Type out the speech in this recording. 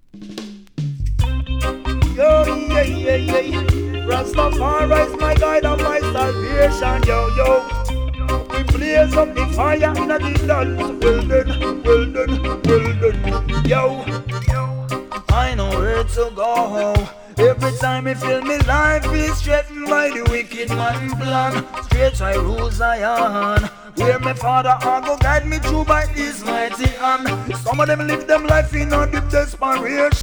Yo, yeah, yeah, yeah. Rastafari is my guide and my salvation. Yo, yo. We blaze up the fire in the land. Well done, well done, well done. Yo, I know where to go. Every time I feel me life is threatened by the wicked man plan. Straight I rules I on. Where my father I go guide me through by his mighty hand. Some of them live them life in a deep desperation.